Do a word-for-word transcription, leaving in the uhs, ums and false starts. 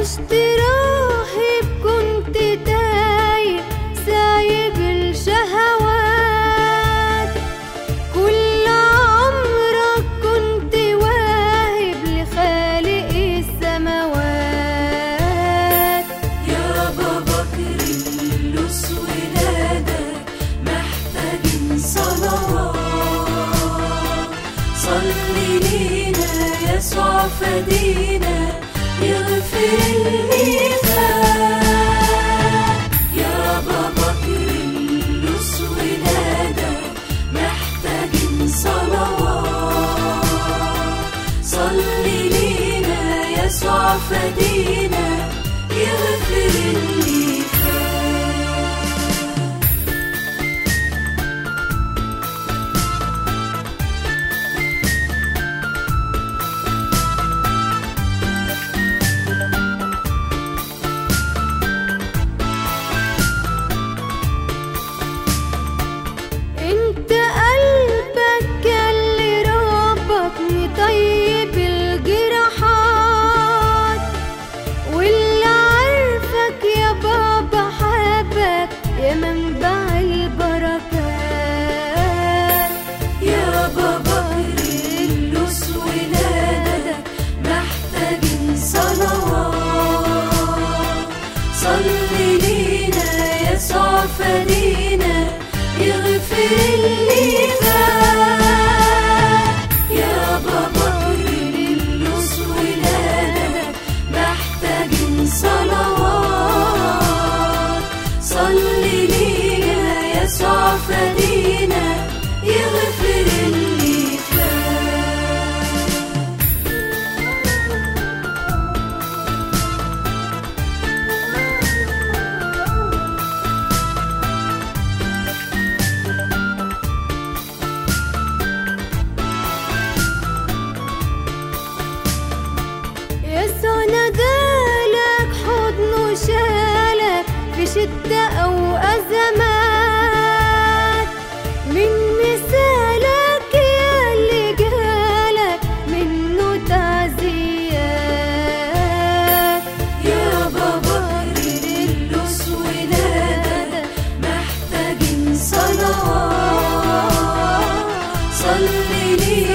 عشت راهب كنت تايه سايب الشهوات، كل عمرك كنت واهب لخالق السماوات. يا بابا كيرلس ولادك محتاجين صلوات، صلي لينا يسوع فدينا يغفر اللي فات. يا بابا كيرلس ولادك محتاجين صلوات، صلي لينا يسوع فدينا يغفر اللي انت قلبك كان لربك مطيب الجراحات، واللي عارفك يا بابا حبك يا منبع البركات. يا بابا كيرلس ولادك محتاجين صلوات، صلي لينا يسوع فدينا يغفر اللي فات. يا بابا كيرلس ولادك محتاجين صلوات، صلي لينا يسوع فدينا يغفر اللي فات. يسوع ندالك حضنه شالك في شدة أو أزمات، من مثالك ياللي جالك منه تعزيات. يا بابا كيرلس ولادك محتاجين صلوات، صلي لينا